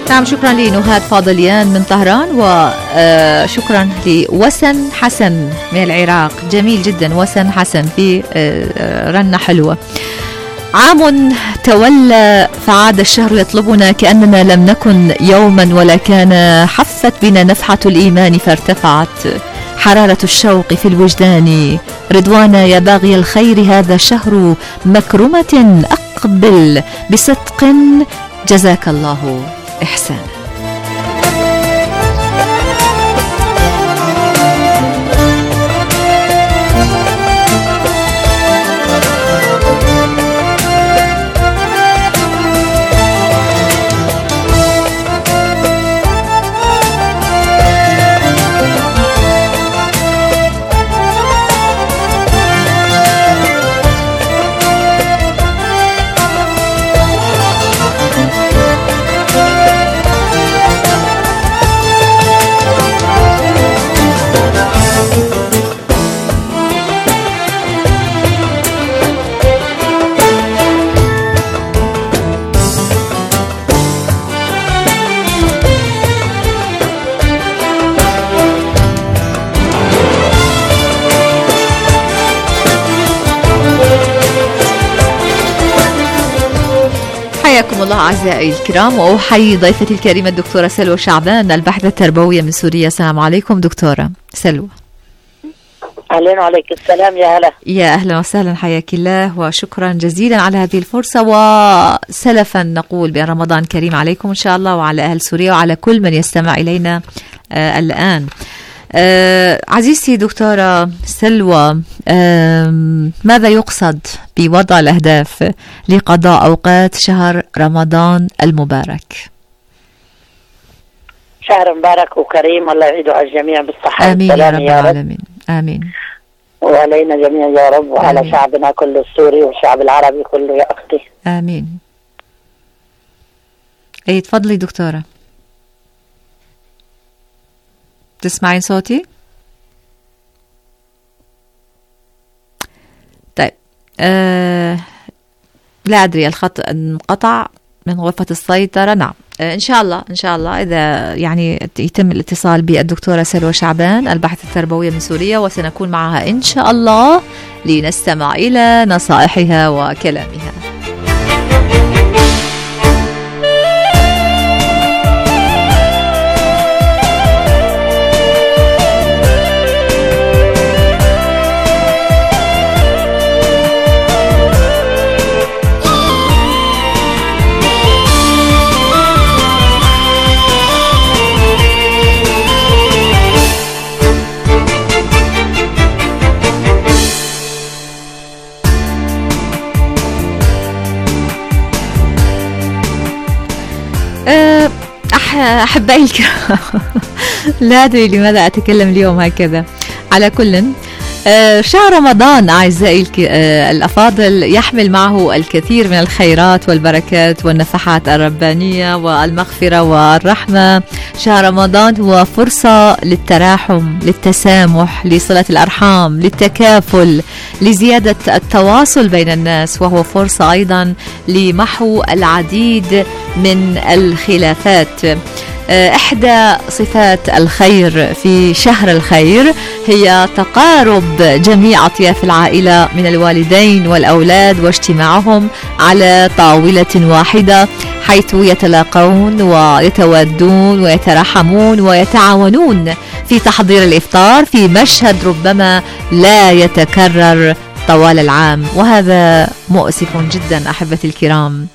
نعم، شكرا لنهاد فاضليان من طهران، وشكرا لوسن حسن من العراق. جميل جدا وسن حسن في رنة حلوة. عام تولى فعاد الشهر يطلبنا كأننا لم نكن يوما ولا كان، حفت بنا نفحة الإيمان فارتفعت حرارة الشوق في الوجدان. رضوانا يا باغي الخير هذا شهر مكرمة، أقبل بصدق جزاك الله إحسانا. حياكم الله أعزائي الكرام، وأحيي ضيفتي الكريمة الدكتورة سلوى شعبان، الباحثة التربوية من سوريا. السلام عليكم دكتورة سلوى. أهلا وعليك السلام. يا هلا. يا أهلا وسهلا، حياك الله وشكرا جزيلا على هذه الفرصة. وسلفا نقول بأن رمضان كريم عليكم إن شاء الله، وعلى أهل سوريا وعلى كل من يستمع إلينا الآن. عزيزتي دكتورة سلوى، ماذا يقصد بوضع الأهداف لقضاء أوقات شهر رمضان المبارك؟ شهر مبارك وكريم، الله يعيده على الجميع بالصحة آمين يا رب العالمين. آمين. وعلينا جميعا يا رب، وعلى آمين. شعبنا كله السوري والشعب العربي كله يا أختي. آمين. أي تفضلي دكتورة، تسمعين صوتي؟ طيب لا أدري، الخط انقطع من غرفة السيطرة. نعم إن شاء الله إذا يعني يتم الاتصال بالدكتورة سلوى شعبان، الباحثة التربوية من سوريا، وسنكون معها إن شاء الله لنستمع إلى نصائحها وكلامها. أحبائي الكرام، لا أدري لماذا أتكلم اليوم هكذا. على كل، شهر رمضان أعزائي الأفاضل يحمل معه الكثير من الخيرات والبركات والنفحات الربانية والمغفرة والرحمة. شهر رمضان هو فرصة للتراحم، للتسامح، لصلة الأرحام، للتكافل، لزيادة التواصل بين الناس، وهو فرصة أيضا لمحو العديد من الخلافات. إحدى صفات الخير في شهر الخير هي تقارب جميع أطياف العائلة من الوالدين والأولاد، واجتماعهم على طاولة واحدة، حيث يتلاقون ويتودون ويترحمون ويتعاونون في تحضير الإفطار، في مشهد ربما لا يتكرر طوال العام، وهذا مؤسف جدا أحبتي الكرام.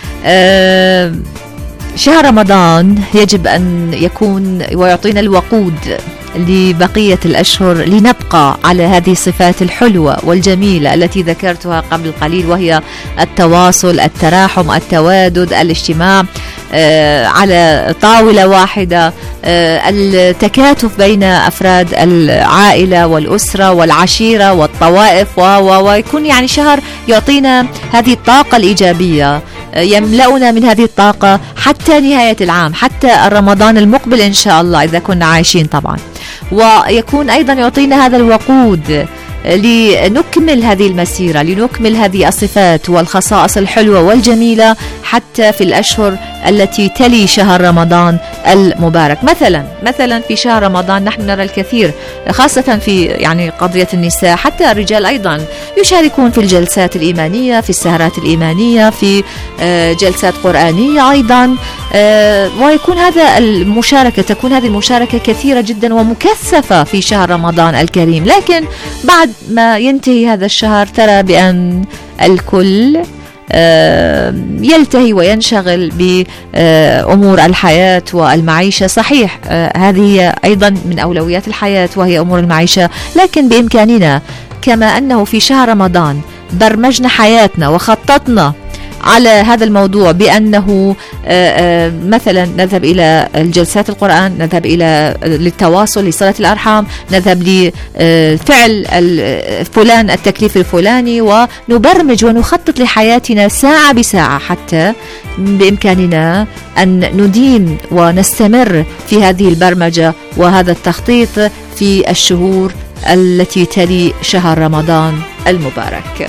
شهر رمضان يجب أن يكون ويعطينا الوقود لبقية الأشهر لنبقى على هذه الصفات الحلوة والجميلة التي ذكرتها قبل قليل، وهي التواصل، التراحم، التوادد، الاجتماع على طاولة واحدة، التكاتف بين أفراد العائلة والأسرة والعشيرة والطوائف، ويكون يعني شهر يعطينا هذه الطاقة الإيجابية، يملأنا من هذه الطاقة حتى نهاية العام، حتى الرمضان المقبل إن شاء الله إذا كنا عايشين طبعا. ويكون أيضا يعطينا هذا الوقود لنكمل هذه المسيرة، لنكمل هذه الصفات والخصائص الحلوة والجميلة حتى في الأشهر التي تلي شهر رمضان المبارك. مثلا في شهر رمضان نحن نرى الكثير، خاصة في يعني قضية النساء، حتى الرجال أيضا يشاركون في الجلسات الإيمانية، في السهرات الإيمانية، في جلسات قرآنية أيضا، ويكون تكون هذه المشاركة كثيرة جدا ومكثفة في شهر رمضان الكريم. لكن بعد ما ينتهي هذا الشهر ترى بأن الكل يلتهي وينشغل بأمور الحياة والمعيشة. صحيح هذه هي أيضا من أولويات الحياة وهي أمور المعيشة، لكن بإمكاننا كما أنه في شهر رمضان برمجنا حياتنا وخططنا على هذا الموضوع بأنه مثلا نذهب إلى الجلسات القرآن، نذهب إلى للتواصل لصلة الأرحام، نذهب لفعل فلان التكليف الفلاني، ونبرمج ونخطط لحياتنا ساعة بساعة حتى بإمكاننا أن نديم ونستمر في هذه البرمجة وهذا التخطيط في الشهور التي تلي شهر رمضان المبارك.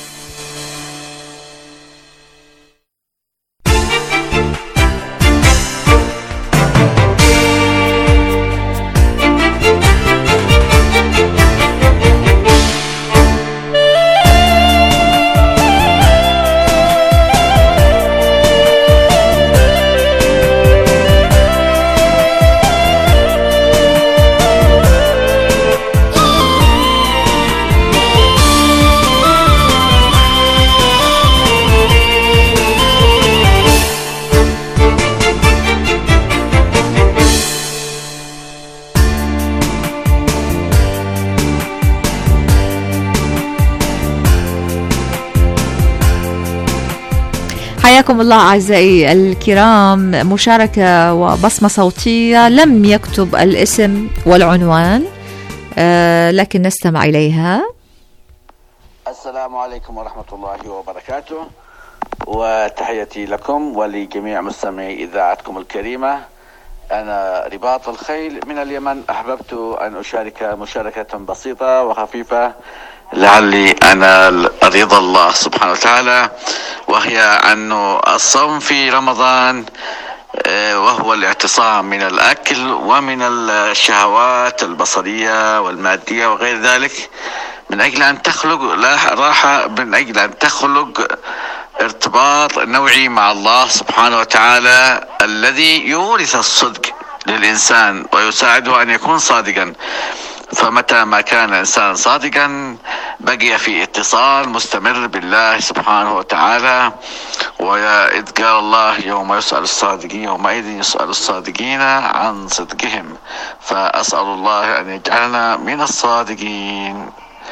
حياكم الله أعزائي الكرام. مشاركة وبصمة صوتية لم يكتب الاسم والعنوان، لكن نستمع إليها. السلام عليكم ورحمة الله وبركاته، وتحياتي لكم ولجميع مستمعي إذاعتكم الكريمة. أنا رباط الخيل من اليمن. أحببت أن أشارك مشاركة بسيطة وخفيفة لعلي أنال رضا الله سبحانه وتعالى، وهي أن الصوم في رمضان وهو الاعتصام من الأكل ومن الشهوات البصرية والمادية وغير ذلك، من أجل أن تخلق راحة، من أجل أن تخلق ارتباط نوعي مع الله سبحانه وتعالى الذي يورث الصدق للإنسان ويساعده أن يكون صادقا. فمتى ما كان إنسان صادقا بقي في اتصال مستمر بالله سبحانه وتعالى. وإذ قال الله يوم يسأل الصادقين يومئذ يسأل الصادقين عن صدقهم، فأسأل الله أن يجعلنا من الصادقين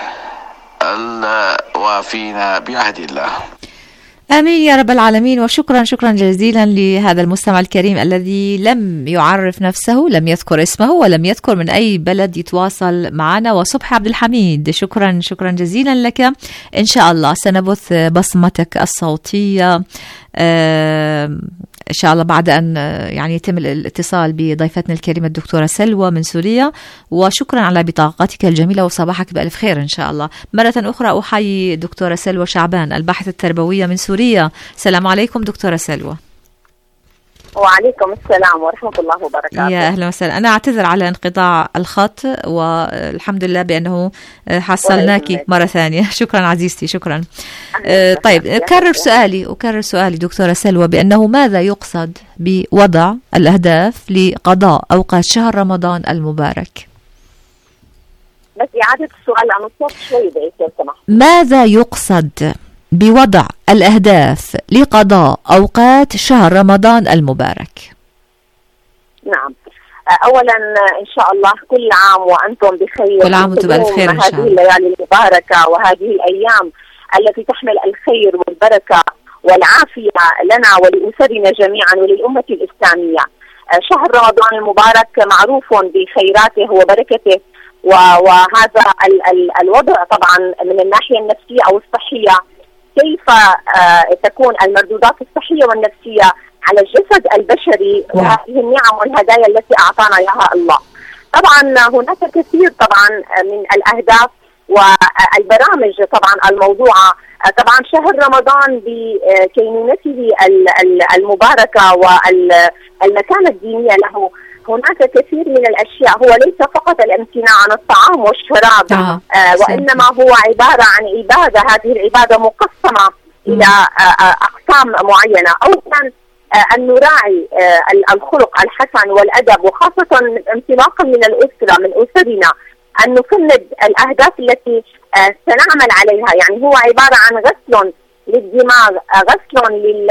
الوافين بعهد الله. آمين يا رب العالمين. وشكرا جزيلا لهذا المستمع الكريم الذي لم يعرف نفسه، لم يذكر اسمه، ولم يذكر من أي بلد يتواصل معنا. وصبحي عبد الحميد، شكرا جزيلا لك. إن شاء الله سنبث بصمتك الصوتية إن شاء الله بعد أن يعني يتم الاتصال بضيفتنا الكريمة الدكتورة سلوى من سوريا. وشكرا على بطاقتك الجميلة وصباحك بألف خير إن شاء الله. مرة أخرى أحيي دكتورة سلوى شعبان الباحثة التربوية من سوريا. السلام عليكم دكتورة سلوى. وعليكم السلام ورحمة الله وبركاته. يا أهلا وسهلا. أنا أعتذر على انقطاع الخط، والحمد لله بأنه حصلناك مرة ثانية. شكرا عزيزتي، شكرا. طيب أكرر سؤالي دكتورة سلوى بأنه ماذا يقصد بوضع الأهداف لقضاء أوقات شهر رمضان المبارك؟ بس إعادة السؤال عن الصوت شوي بإذن الله. ماذا يقصد بوضع الأهداف لقضاء أوقات شهر رمضان المبارك؟ نعم، أولا إن شاء الله كل عام وأنتم بخير، كل عام وأنتم بألف خير إن شاء الله. هذه الليالي المباركة وهذه الأيام التي تحمل الخير والبركة والعافية لنا ولأسرنا جميعا وللأمة الإسلامية. شهر رمضان المبارك معروف بخيراته وبركته، وهذا الوضع طبعا من الناحية النفسية أو الصحية، كيف تكون المردودات الصحية والنفسية على الجسد البشري وهذه النعم والهدايا التي أعطانا إياها الله. طبعا هناك كثير طبعا من الأهداف والبرامج طبعا الموضوعة طبعا شهر رمضان بكينونته المباركة والمكانة الدينية له هناك كثير من الأشياء، هو ليس فقط الامتناع عن الطعام والشراب وإنما هو عبارة عن عبادة. هذه العبادة مقسمة إلى أقسام معينة. أولا أن نراعي الخلق الحسن والأدب، وخاصة انطلاقا من الأسرة، من أسرنا، أن نفند الأهداف التي سنعمل عليها. يعني هو عبارة عن غسل للدماغ، غسل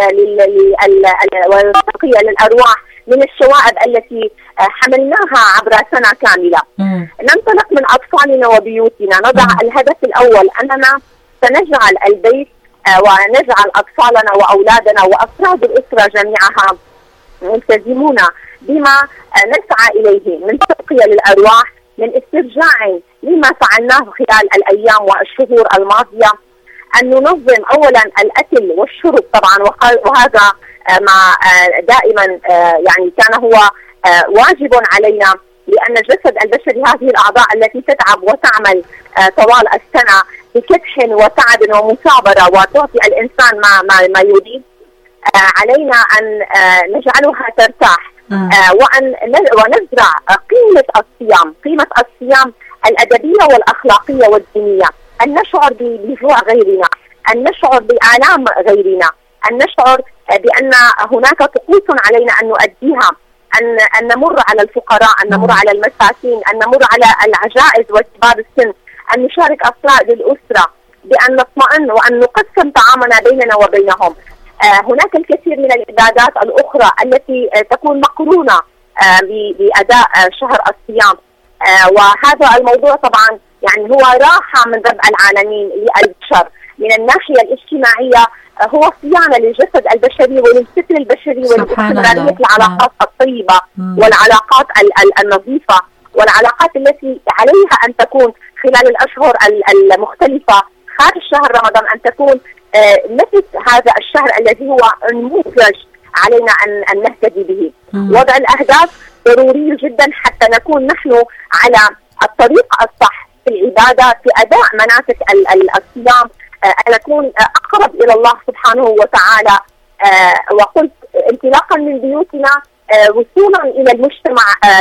والتقية للأرواح من الشوائب التي حملناها عبر سنة كاملة. ننطلق من أطفالنا وبيوتنا، نضع الهدف الأول أننا سنجعل البيت ونجعل أطفالنا وأولادنا وأفراد الأسرة جميعها ملتزمون بما نسعى إليه من تقية للأرواح، من استرجاع لما فعلناه خلال الأيام والشهور الماضية. أن ننظم أولا الأكل والشرب طبعا، وهذا ما دائما يعني كان هو واجب علينا، لأن الجسد البشري هذه الأعضاء التي تتعب وتعمل طوال السنة بكدح وتعب ومثابرة وتعطي الإنسان ما يريد. علينا أن نجعلها ترتاح ونزرع قيمة الصيام الأدبية والأخلاقية والدينية، أن نشعر بجوع غيرنا، أن نشعر بآلام غيرنا، أن نشعر بأن هناك طقوس علينا أن نؤديها، أن نمر على الفقراء، أن نمر على المساكين، أن نمر على العجائز وكبار السن، أن نشارك أفراد الأسرة، بأن نطمئن وأن نقسم طعامنا بيننا وبينهم. هناك الكثير من العبادات الأخرى التي تكون مقرونة بأداء شهر الصيام، وهذا الموضوع طبعا يعني هو راحة من رب العالمين للبشر. من الناحية الاجتماعية هو صيانة للجسد البشري وللفكر البشري وللاستمرارية العلاقات الطيبة والعلاقات النظيفة والعلاقات التي عليها أن تكون خلال الأشهر المختلفة خارج شهر رمضان، أن تكون نفس هذا الشهر الذي هو نموذج علينا أن نهتدي به. وضع الأهداف ضروري جدا حتى نكون نحن على الطريق الصح في العبادة، في أداء مناسك الصيام، أن نكون أقرب إلى الله سبحانه وتعالى. وقلت انطلاقا من بيوتنا وصولا إلى المجتمع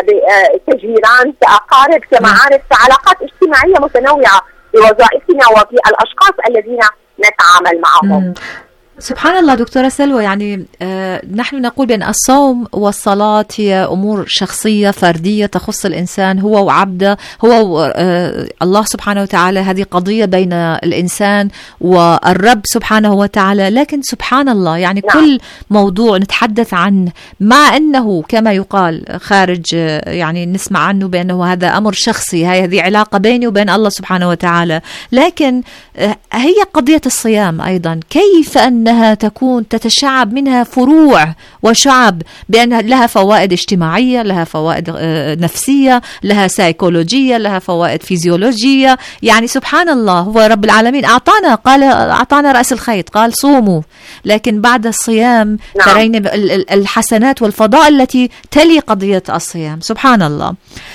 كجيران، كأقارب، كمعارف، كعلاقات اجتماعية متنوعة بوظائفنا وفي الأشخاص الذين نتعامل معهم. سبحان الله دكتورة سلوى، يعني نحن نقول بأن الصوم والصلاة هي أمور شخصية فردية تخص الإنسان هو وعبده، هو الله سبحانه وتعالى، هذه قضية بين الإنسان والرب سبحانه وتعالى. لكن سبحان الله يعني كل موضوع نتحدث عنه مع أنه كما يقال خارج، يعني نسمع عنه بأنه هذا أمر شخصي، هذه علاقة بيني وبين الله سبحانه وتعالى، لكن هي قضية الصيام أيضا كيف أنها تكون تتشعب منها فروع وشعب، بأنها لها فوائد اجتماعية، لها فوائد نفسية، لها سيكولوجية، لها فوائد فيزيولوجية. يعني سبحان الله، هو رب العالمين أعطانا رأس الخيط، قال صوموا، لكن بعد الصيام ترين الحسنات والفضائل التي تلي قضية الصيام. سبحان الله.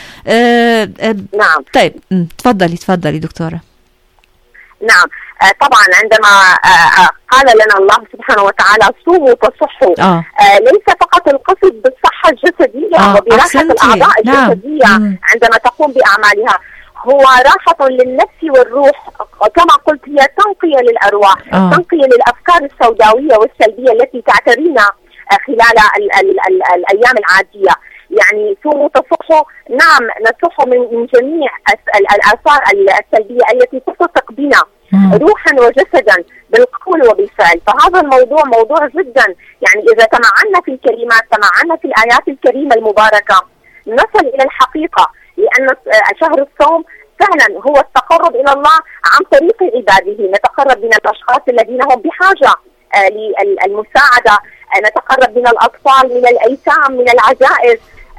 نعم. طيب تفضلي دكتورة. نعم، طبعا عندما قال لنا الله سبحانه وتعالى صوموا تصحوا، ليس فقط القصد بالصحة الجسدية وبراحة الأعضاء الجسدية عندما تقوم بأعمالها، هو راحة للنفس والروح. كما قلت هي تنقية للأرواح، تنقية للأفكار السوداوية والسلبية التي تعترينا خلال الأيام العادية. يعني صوموا تصحوا، نعم نصح من جميع الآثار السلبية التي تلتصق بنا روحا وجسدا بالقول وبالفعل. فهذا الموضوع موضوع جدا، يعني إذا تمعنا في الكلمات، تمعنا في الآيات الكريمة المباركة، نصل إلى الحقيقة، لأن شهر الصوم فعلا هو التقرب إلى الله عن طريق عباده. نتقرب من الأشخاص الذين هم بحاجة للمساعدة، نتقرب من الأطفال، من الأيتام، من العجائز،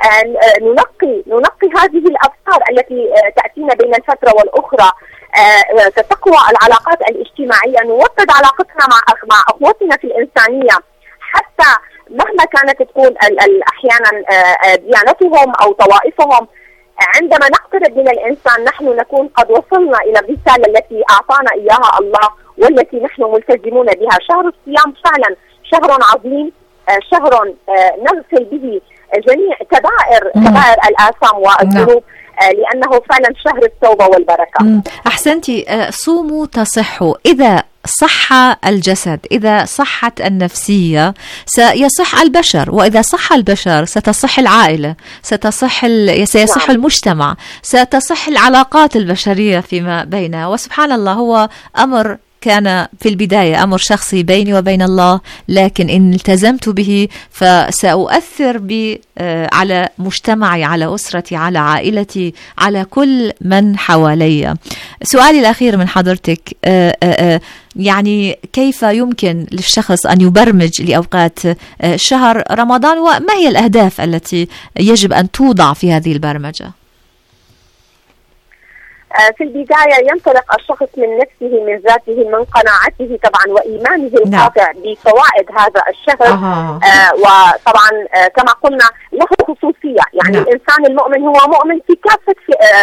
ننقي هذه الأفكار التي تأتينا بين الفترة والأخرى، تقوى العلاقات الاجتماعية، نوطد علاقتنا مع أخوتنا في الإنسانية، حتى مهما كانت تكون أحيانا ديانتهم أو طوائفهم. عندما نقترب من الإنسان نحن نكون قد وصلنا إلى الرسالة التي أعطانا إياها الله والتي نحن ملتزمون بها. شهر الصيام فعلا شهر عظيم، شهر نغسل به جميع كبائر الآثام والذنوب، لأنه فعلا شهر التوبة والبركة. أحسنتي. صوموا تصحوا. إذا صح الجسد، إذا صحت النفسية سيصح البشر، وإذا صح البشر ستصح العائلة، سيصح المجتمع، ستصح العلاقات البشرية فيما بينها. وسبحان الله، هو أمر كان في البداية أمر شخصي بيني وبين الله، لكن إن التزمت به فسأؤثر على مجتمعي، على أسرتي، على عائلتي، على كل من حوالي. سؤالي الأخير من حضرتك، يعني كيف يمكن للشخص أن يبرمج لأوقات شهر رمضان، وما هي الأهداف التي يجب أن توضع في هذه البرمجة؟ في البداية ينطلق الشخص من نفسه، من ذاته، من قناعته طبعا وإيمانه القاطع بفوائد هذا الشهر. وطبعا كما قلنا له خصوصية، يعني الإنسان المؤمن هو مؤمن في كافة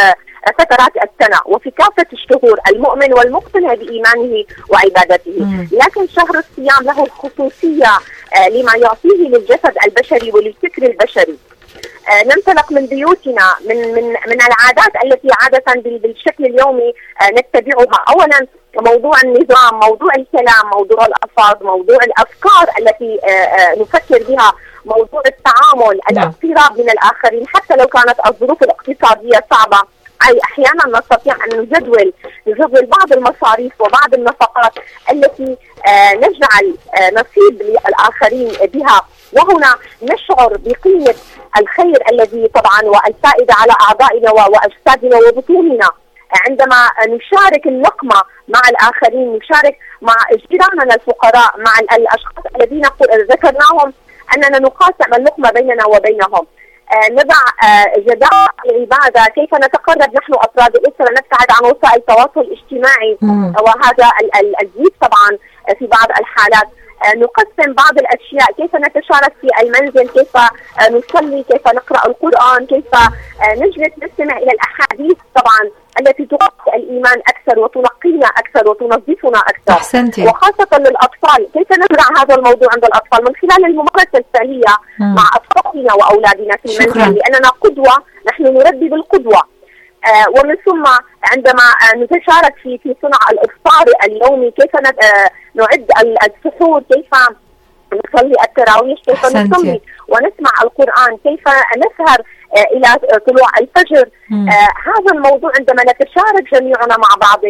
فترات السنة وفي كافة الشهور، المؤمن والمقتنع بإيمانه وعبادته. لكن شهر الصيام له خصوصية لما يعطيه للجسد البشري وللفكر البشري. ننطلق من بيوتنا، من العادات التي عادة بالشكل اليومي نتبعها. أولا موضوع النظام، موضوع الكلام، موضوع الألفاظ، موضوع الأفكار التي نفكر بها، موضوع التعامل، الاقتراب من الآخرين. حتى لو كانت الظروف الاقتصادية صعبة، أي أحيانا نستطيع أن نجدول بعض المصاريف وبعض النفقات التي نجعل نصيب للآخرين بها، وهنا نشعر بقيمة الخير الذي طبعا والفائدة على أعضائنا وأجسادنا وبطوننا. عندما نشارك اللقمة مع الآخرين، نشارك مع جيراننا الفقراء، مع الأشخاص الذين ذكرناهم أننا نقاسم اللقمة بيننا وبينهم. نضع جداول العبادة، كيف نتقرب نحن أفراد الأسرة، نبتعد عن وسائل التواصل الاجتماعي، وهذا الزيد طبعا في بعض الحالات. نقسم بعض الأشياء، كيف نتشارك في المنزل، كيف نصلي، كيف نقرأ القرآن، كيف نجلس نستمع إلى الأحاديث طبعا التي تقوي الإيمان أكثر وتنقينا أكثر وتنظفنا أكثر. أحسنتي. وخاصة للأطفال، كيف نزرع هذا الموضوع عند الأطفال من خلال الممارسة الفعلية مع أطفالنا وأولادنا في المنزل، لأننا قدوة، نحن نربي بالقدوة. ومن ثم عندما نتشارك في صنع الإفطار اليومي، كيف نعد السحور، كيف نصلي التراويح، كيف نصلي ونسمع القرآن، كيف نسهر إلى طلوع الفجر. هذا الموضوع عندما نتشارك جميعنا مع بعض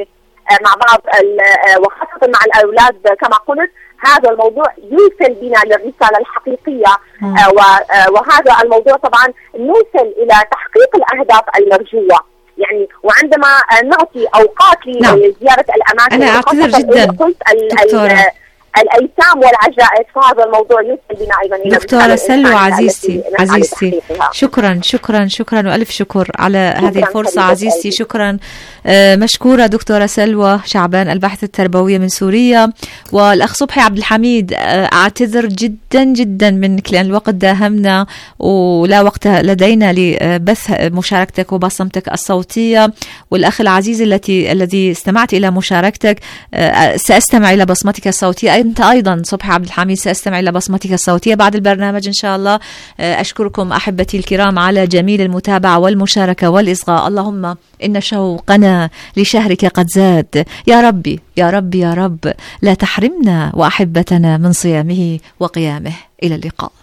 وخاصة مع الأولاد كما قلت، هذا الموضوع يوصل بنا للرسالة الحقيقية. وهذا الموضوع طبعا نوصل إلى تحقيق الأهداف المرجوة. يعني وعندما نعطي أوقات لزيارة الأماكن، أنا أعتذر جدا دكتورة الأيتام والعجائز، فهذا الموضوع يوصل بنا أيضا إلى دكتورة سلوى عزيزتي شكرا وألف شكر على هذه الفرصة عزيزتي. شكرا، مشكورة دكتورة سلوى شعبان، الباحثة التربوية من سوريا. والأخ صبحي عبد الحميد، أعتذر جدا جدا منك لأن الوقت داهمنا ولا وقت لدينا لبث مشاركتك وبصمتك الصوتية. والأخ العزيز الذي استمعت إلى مشاركتك، سأستمع إلى بصمتك الصوتية. أنت أيضا صبحي عبد الحميد سأستمع إلى بصمتك الصوتية بعد البرنامج إن شاء الله. أشكركم أحبتي الكرام على جميل المتابعة والمشاركة والإصغاء. اللهم إن شوقنا لشهرك قد زاد. يا ربي يا رب يا رب لا تحرمنا وأحبتنا من صيامه وقيامه. إلى اللقاء.